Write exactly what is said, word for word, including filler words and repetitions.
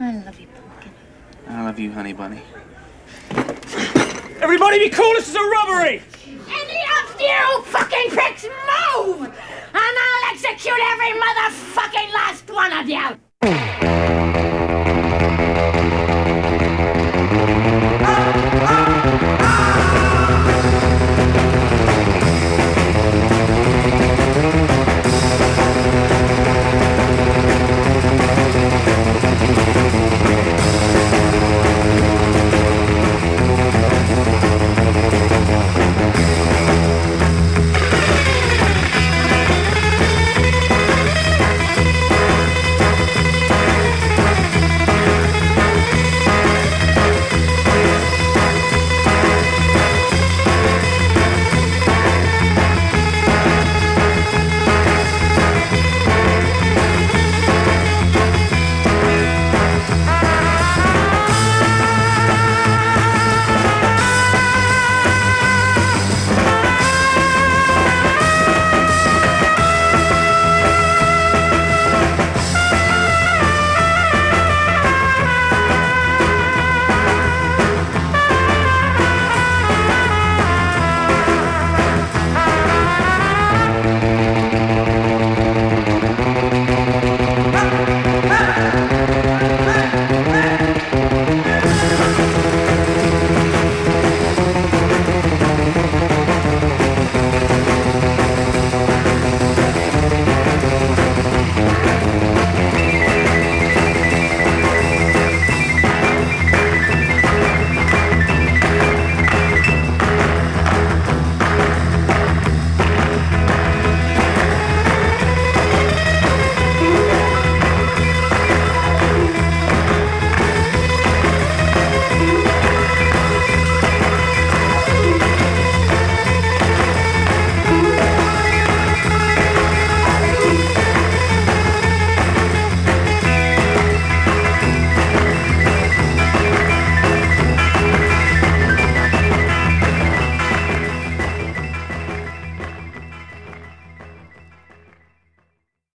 I love you, Pumpkin. I love you, honey bunny. Everybody be cool, this is a robbery! Any of you fucking pricks move! And I'll execute every motherfucking last one of you!